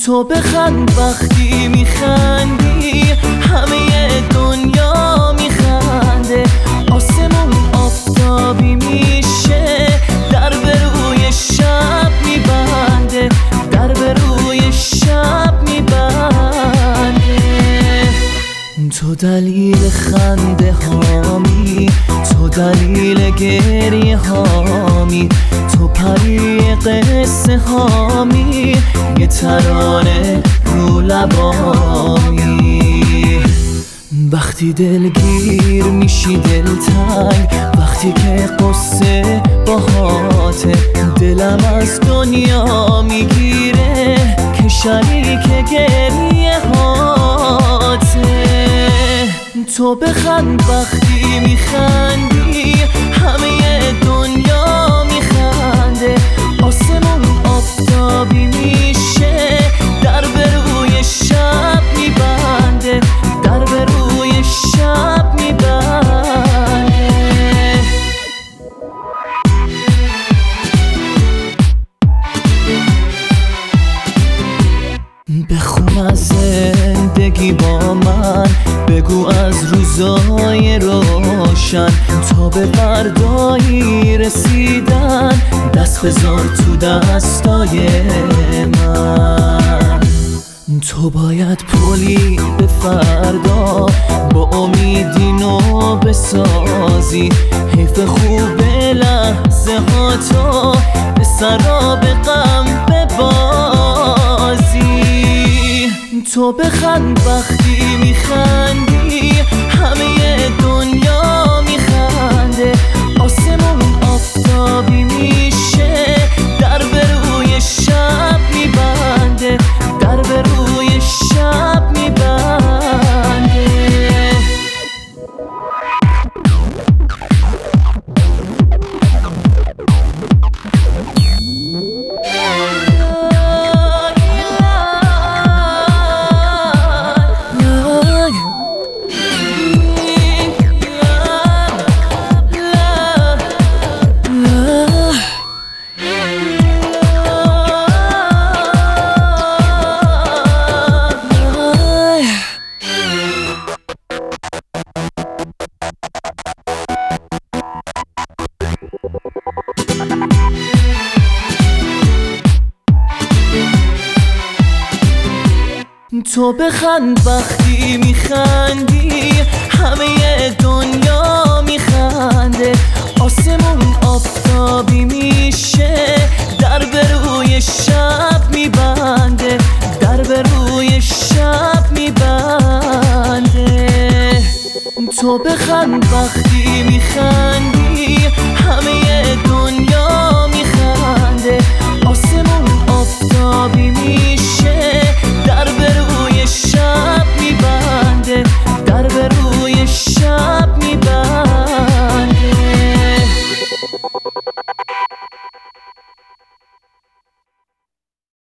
تو بخند وقتی میخندی همه دنیا میخنده. آسمون آفتابی میشه در به روی شب میبنده، در به روی شب میبنده. تو دلیل خنده هامی، تو دلیل گریه هامی، تو پری قصه هامی، یه ترانه رو لبامی. وقتی دلگیر میشی دلتنگ، وقتی که قصه باهاته، دلم از دنیا میگیره که شریک گریه هاته. تو بخند وقتی میخندی همه دنیا میخنده. آسمون آفتابی میشه در به روی شب میبنده، در به روی شب میبنده. بخون از زندگی با من، بگو از روزای روشن تا به فردایی رسیدن. دست بذار تو دستای من. تو باید پلی به فردا با امیدی نو بسازی. حیف خوب لحظه ها تو به سراب غم ببازی. تو بخند وقتی میخندی همه دنیا میخنده. آسمون آفتابی میشه در به روی شب میبنده، در به روی شب میبنده. تو بخند وقتی میخندی همه دنیا میخنده. آسمون آفتابی میشه در به روی شب میبنده، در به روی شب میبنده. تو بخند وقتی میخندی همه دنیا